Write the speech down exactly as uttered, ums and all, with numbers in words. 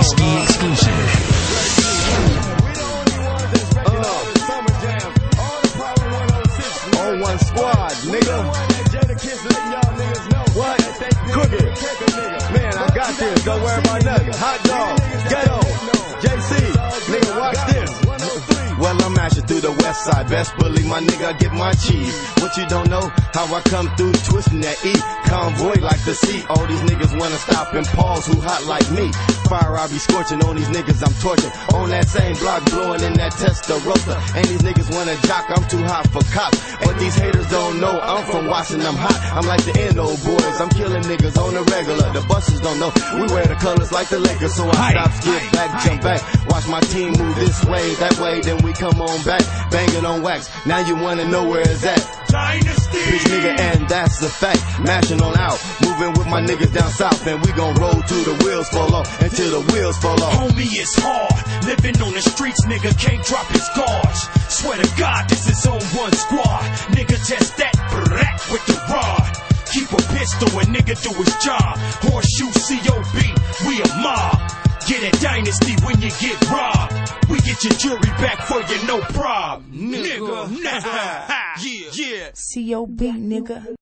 Ski exclusive. On one squad, nigga. What? Crooked. Man, I got this. Don't worry about nothing. Hot dog. Ghetto. J C. Nigga, watch this. Well, I'm mashing through the west side. Best believe my nigga, I get my cheese. What you don't know? How I come through twisting that E. Convoy like the sea. All these niggas wanna stop and pause who hot like me. Fire, I be scorching on these niggas, I'm torching. On that same block, blowing in that Testarossa. And these niggas wanna jock, I'm too hot for cops. But these haters don't know, I'm from Washington, I'm hot. I'm like the N O boys, I'm killing niggas on the regular. The busters don't know, we wear the colors like the Lakers. So I stop, skip back, jump back. Watch my team move this way, that way, then we come on back. Banging on wax, now you wanna know where it's at. Dynasty. Bitch nigga, and that's the fact. Mashing on out, moving with my niggas down south. And we gon' roll till the wheels fall off, until the wheels fall off. Homie, it's hard. Living on the streets, nigga can't drop his guards. Swear to God, this is on one squad. Nigga test that brat with the rod. Keep a pistol and nigga do his job. Horseshoe C O B, we a mob. Get a dynasty when you get robbed. We get your jury back for you, no prob. Nigga, nigga, yeah, yeah. C O B, nigga.